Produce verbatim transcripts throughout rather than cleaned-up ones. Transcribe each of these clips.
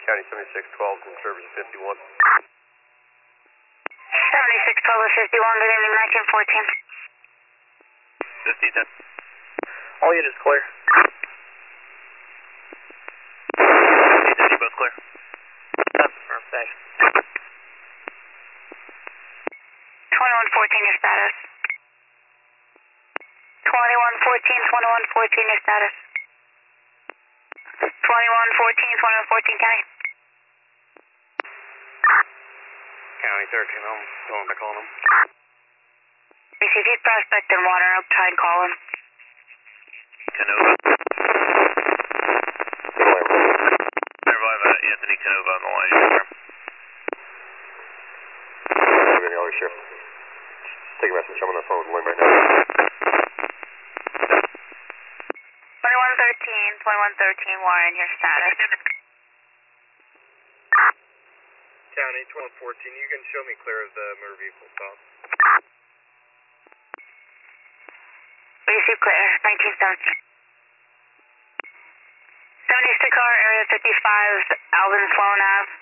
County seventy-six twelve in service fifty-one. seventy-six twelve fifty-one, good evening, nineteen fourteen. fifty ten. All units clear. fifty ten, you both clear? That's confirmed, thanks. twenty-one fourteen, your status. twenty-one fourteen, twenty-one fourteen, your status. twenty-one fourteen, twenty-one fourteen, County. County thirteen, I'm going back on him. Receive heat prospect and water, I'll try and call him. Canova. Revive uh, Anthony Canova on the line. Any other shift? Take a message, I'm on the phone with Lynn right now. twenty-one thirteen, twenty-one thirteen, Warren, your status. County twelve fourteen, you can show me clear of the motor vehicle stop. Receive clear, nineteen seventeen. seventy-six car, area fifty-five, Alvin Sloan Ave.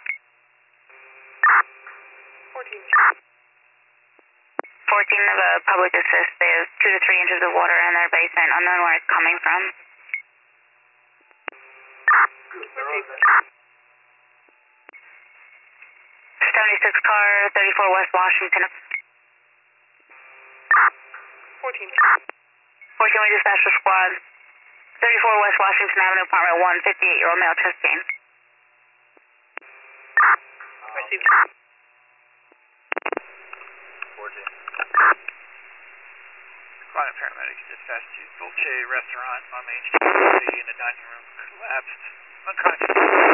fourteen. fourteen of a public assist. They have two to three inches of water in their basement, unknown where it's coming from. seventy-six car, thirty-four West Washington. fourteen. fourteen, we dispatched the squad. thirty-four West Washington Avenue, apartment one, fifty-eight-year-old male, chest pain. Received. fourteen. Client paramedics dispatched to Dolce Restaurant on Main Street in the dining room. Collapsed. Unconscious.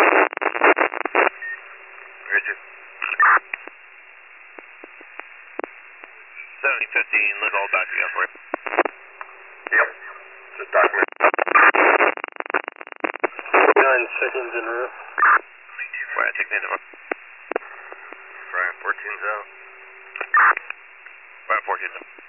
Where's your... seventy fifteen, let's all back again for you. Yep. Just document. Nine seconds en route. Brian, take me into one. Brian, fourteen's out. Brian, fourteen's out.